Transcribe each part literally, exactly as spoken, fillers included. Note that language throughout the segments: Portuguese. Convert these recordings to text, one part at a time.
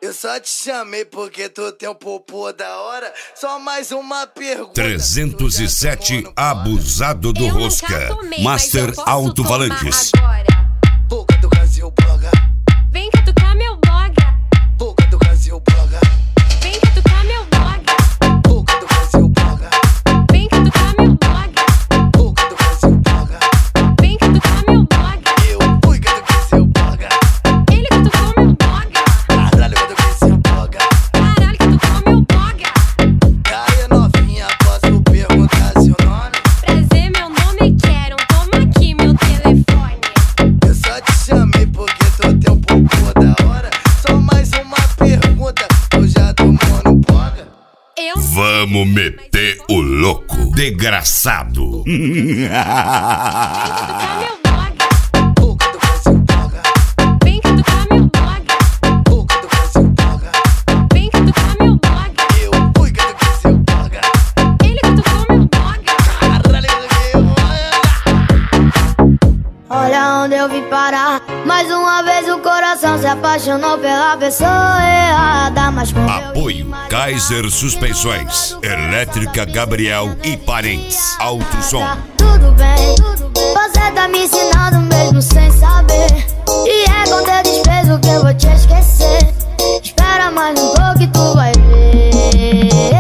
Eu só te chamei porque tu tem um popô da hora. Só mais uma pergunta. trezentos e sete Abusado do Eu Rosca. tomei, Master Alto-Falantes. Boca do Brasil bloga. Vem catucar meu boga. Boca do Brasil bloga. Vem catucar meu boga. Boca do Brasil bloga. Vem catucar meu boga. Boca do Brasil bloga. Vem catucar meu boga. Eu fui que do Brasil bloga. Ele catucou meu boga. Caralho, que do Brasil bloga. Caralho, catucou meu boga. Aí novinha, posso perguntar seu nome? Prazer, meu nome é Quero. Toma aqui meu telefone. Eu só te chamei porque tu tem um popô da hora. Só mais uma pergunta, eu já tô no boga. Eu Vamos meter o louco, desgraçado. Vem catucar meu boga. Boca do Brasil bloga. Vem catucar meu boga. Boca do Brasil bloga. Vem catucar meu boga. Eu fui que do Brasil bloga. Ele catucou meu boga. Caralho, que do Brasil bloga. Olha onde eu vim parar. Mais uma vez o coração se apaixonou pela pessoa errada. Mas quando eu vi Apoio Maria, Kaiser Suspensões, Elétrica Gabriel e Parentes. Alto som. tudo bem, você tá me ensinando mesmo sem saber. E é com teu desprezo que eu vou te esquecer. Espera mais um pouco e tu vai ver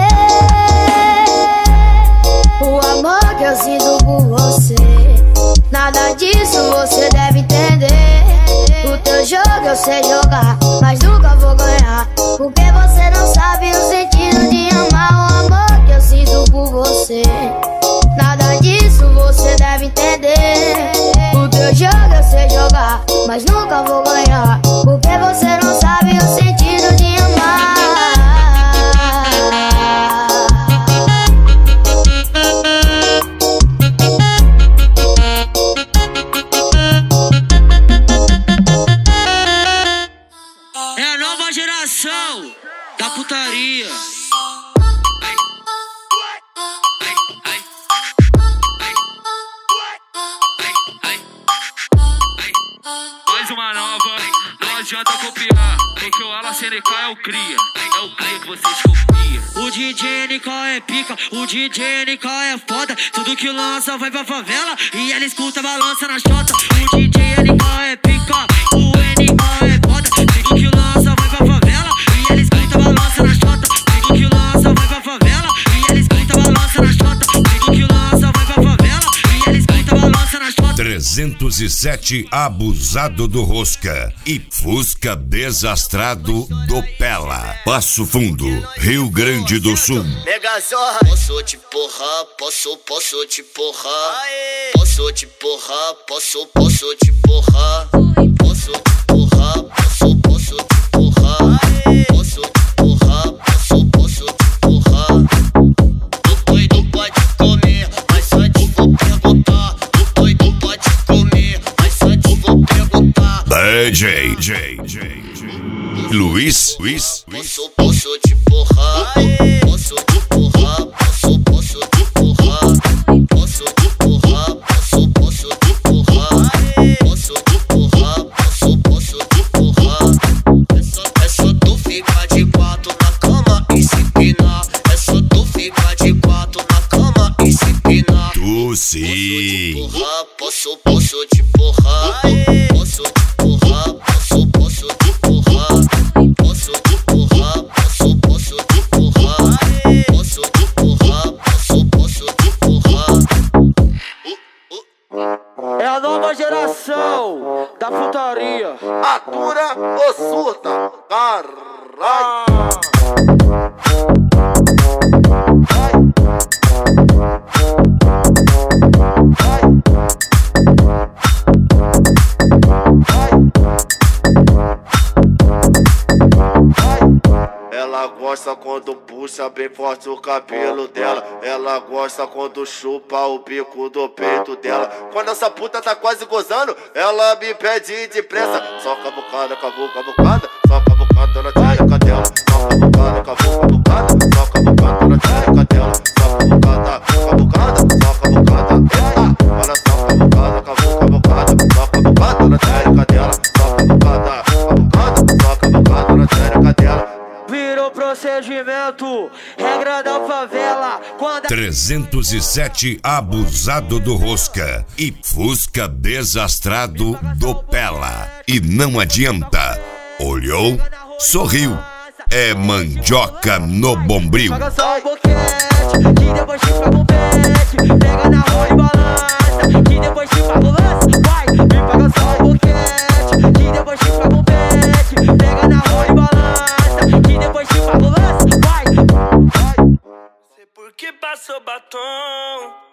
o amor que eu sinto por você. Nada disso você deve entender. O teu jogo eu sei jogar, mas nunca vou ganhar. Porque você não sabe o sentido de amar. O amor que eu sinto por você. Nada disso você deve entender. O teu jogo eu sei jogar, mas nunca vou ganhar. Porque você não sabe o sentido de amar. É a nova geração da putaria. Mais uma nova, não adianta copiar, porque o Ala C N K é o cria, é o cria que vocês copiam. O D J N K é pica, o D J N K é foda, tudo que lança vai pra favela e ela escuta, balança na chota. O D J N K é pica, o N K é foda, tudo que lança vai pra favela e ela escuta, balança na chota. Tudo que lança vai pra favela e ela escuta, balança na chota. Tudo que lança vai pra favela e ela escuta, balança na chota. trezentos e sete Abusado do Rosca e Fusca Desastrado do Pela. Passo Fundo, Rio Grande do Sul. Mega zorra. Posso te porrar, posso, posso te porrar. Posso te porrar, posso, posso te porrar. Posso te porrar, posso, posso te porrar. Posso te porrar, posso, posso te porrar. O doido pode comer, mas antes vou perguntar. O doido pode comer, mas antes vou perguntar. D J, J, J, Luiz, Luiz, Posso, posso te porrar. Posso te porrar, posso, posso te porrar. Posso te porrar, posso, posso te porrar. Posso te porrar, posso, posso te porrar. É só, é só tu ficar de quatro na cama e se empinar. É só tu ficar de quatro na cama e se empinar. tu sim. Porra, posso, posso te porrar. Posso te porrar, posso, posso te porrar. Posso te porrar, posso, posso te porrar. Posso te porrar, posso, posso te porrar. É a nova geração da putaria. Atura ou surta? Caralho. Ela gosta quando puxa bem forte o cabelo dela. Ela gosta quando chupa o bico do peito dela. Quando essa puta tá quase gozando, ela me pede depressa. Só cavucada, cavuca, cavucada. Só cavucada na tchereca dela. Só cavucada, cavuca, cavucada. Só cavucada na tchereca dela. Só cavucada, cavucada. Só cavucada, eita. Olha só cavucada, cavuca, cavucada. Só cavucada na tchereca dela. Só cavucada, cavucada. Só cavucada na tchereca dela. procedimento, regra da favela. Quando trezentos e sete Abusado do Rosca e Fusca Desastrado do Pela. E não adianta. Olhou, sorriu. É mandioca no bombril. paga só o boquete, que depois te paga um pet. Pega na rua e balança, que depois te paga o lance. Vai, me paga só o boquete, que depois te paga um pet. Pega na rua e balança, que depois te paga o lance. Vai, vai. Sei por que passou batom.